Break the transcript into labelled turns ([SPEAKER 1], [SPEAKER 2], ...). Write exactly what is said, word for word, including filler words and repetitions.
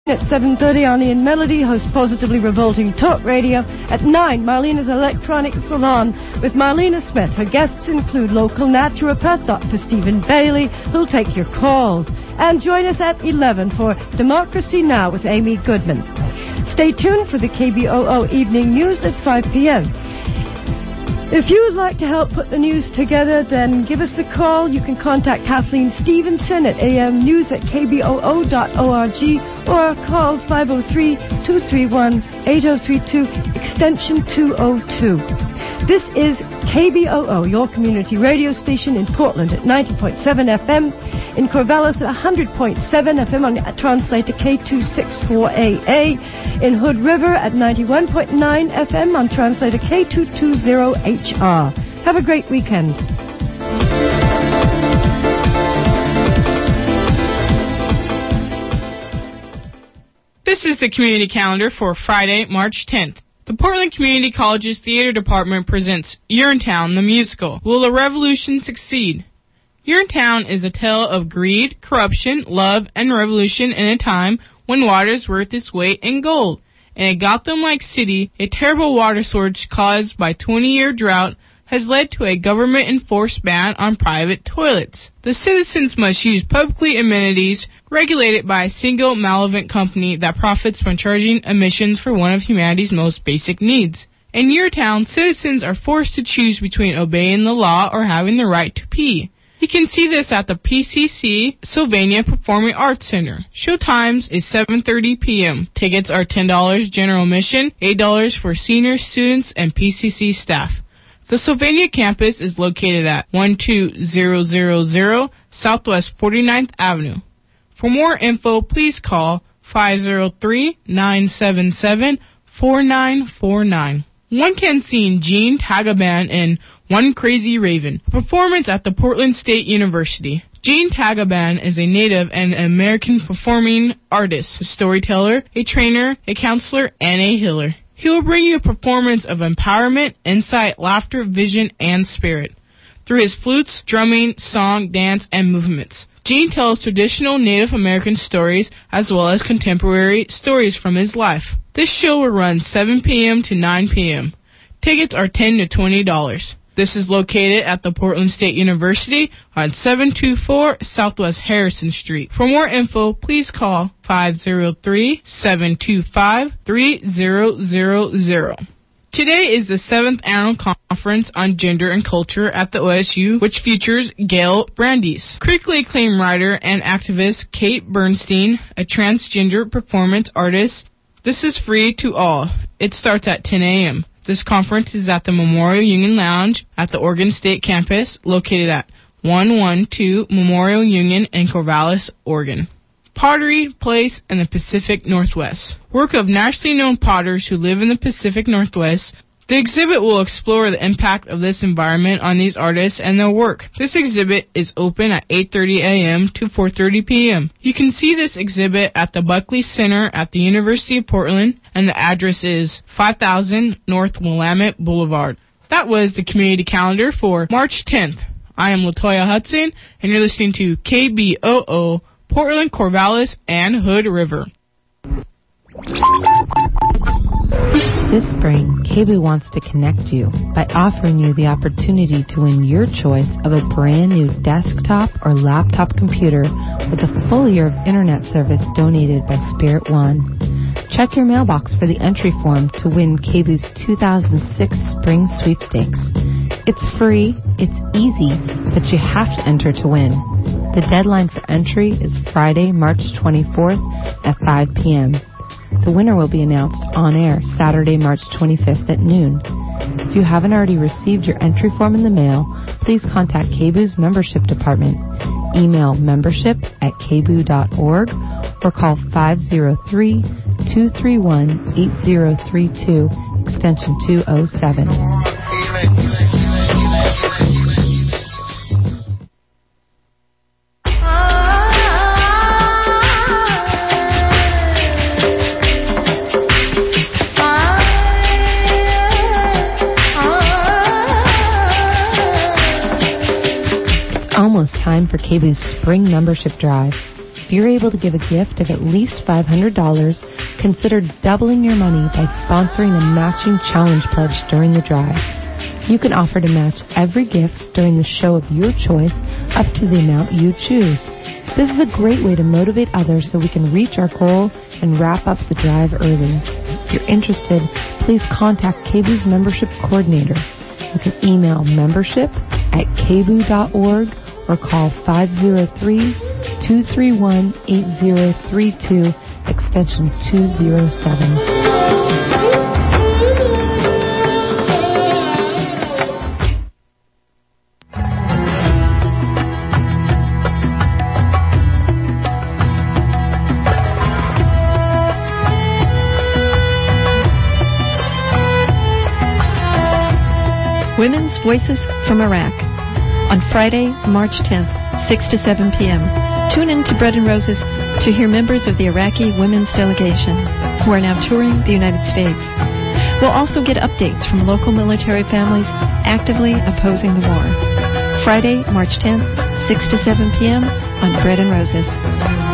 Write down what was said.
[SPEAKER 1] At seven thirty, Arnie and Melody host Positively Revolting Talk Radio. At nine, Marlena's Electronic Salon with Marlena Smith. Her guests include local naturopath Doctor Stephen Bailey, who'll take your calls. And join us at eleven for Democracy Now! With Amy Goodman. Stay tuned for the K B O O Evening News at five p.m. If you would like to help put the news together, then give us a call. You can contact Kathleen Stevenson at a m news at k b o o dot org or call five oh three, two three one, eight oh three two, extension two oh two. This is K B O O, your community radio station in Portland at ninety point seven F M, in Corvallis at one hundred point seven F M on translator K two sixty-four A A, in Hood River at ninety-one point nine F M on translator K two twenty H R. Have a great weekend.
[SPEAKER 2] This is the community calendar for Friday, March tenth. The Portland Community College's Theater Department presents Urinetown, the musical. Will the revolution succeed? Urinetown is a tale of greed, corruption, love, and revolution in a time when water is worth its weight in gold. In a Gotham-like city, a terrible water shortage caused by twenty-year drought has led to a government-enforced ban on private toilets. The citizens must use publicly amenities regulated by a single malevolent company that profits from charging admissions for one of humanity's most basic needs. In Urinetown, citizens are forced to choose between obeying the law or having the right to pee. You can see this at the P C C Sylvania Performing Arts Center. Show times is seven thirty p.m. Tickets are ten dollars general admission, eight dollars for senior students and P C C staff. The Sylvania campus is located at one two zero zero zero Southwest forty-ninth Avenue. For more info, please call five oh three, nine seven seven, four nine four nine. One can see Gene Tagaban in One Crazy Raven, a performance at the Portland State University. Gene Tagaban is a native and American performing artist, a storyteller, a trainer, a counselor, and a healer. He will bring you a performance of empowerment, insight, laughter, vision, and spirit through his flutes, drumming, song, dance, and movements. Gene tells traditional Native American stories as well as contemporary stories from his life. This show will run seven p.m. to nine p.m. Tickets are ten to twenty dollars. This is located at the Portland State University on seven twenty-four Southwest Harrison Street. For more info, please call five oh three, seven two five, three zero zero zero. Today is the seventh Annual Conference on Gender and Culture at the O S U, which features Gail Brandeis, critically acclaimed writer and activist Kate Bernstein, a transgender performance artist. This is free to all. It starts at ten a.m. This conference is at the Memorial Union Lounge at the Oregon State Campus, located at one twelve Memorial Union in Corvallis, Oregon. Pottery Place in the Pacific Northwest. Work of nationally known potters who live in the Pacific Northwest. The exhibit will explore the impact of this environment on these artists and their work. This exhibit is open at eight thirty a.m. to four thirty p.m. You can see this exhibit at the Buckley Center at the University of Portland, and the address is five thousand North Willamette Boulevard. That was the community calendar for March tenth. I am Latoya Hudson, and you're listening to K B O O, Portland, Corvallis, and Hood River.
[SPEAKER 3] This spring, K B wants to connect you by offering you the opportunity to win your choice of a brand new desktop or laptop computer with a full year of internet service donated by Spirit One. Check your mailbox for the entry form to win K B's two thousand six Spring Sweepstakes. It's free, it's easy, but you have to enter to win. The deadline for entry is Friday, March twenty-fourth at five p.m. The winner will be announced on air Saturday, March twenty-fifth at noon. If you haven't already received your entry form in the mail, please contact K B U's membership department. Email membership at k b u dot org or call five oh three, two three one, eight oh three two, extension two oh seven. Almost time for K B U's spring membership drive. If you're able to give a gift of at least five hundred dollars, consider doubling your money by sponsoring a matching challenge pledge during the drive. You can offer to match every gift during the show of your choice up to the amount you choose. This is a great way to motivate others so we can reach our goal and wrap up the drive early. If you're interested, please contact K B O's membership coordinator. You can email membership at k b o dot org or call five oh three, two three one, eight oh three two, extension two oh seven.
[SPEAKER 4] Women's Voices from Iraq on Friday, March tenth, six to seven p.m. Tune in to Bread and Roses to hear members of the Iraqi women's delegation who are now touring the United States. We'll also get updates from local military families actively opposing the war. Friday, March tenth, six to seven p.m. on Bread and Roses.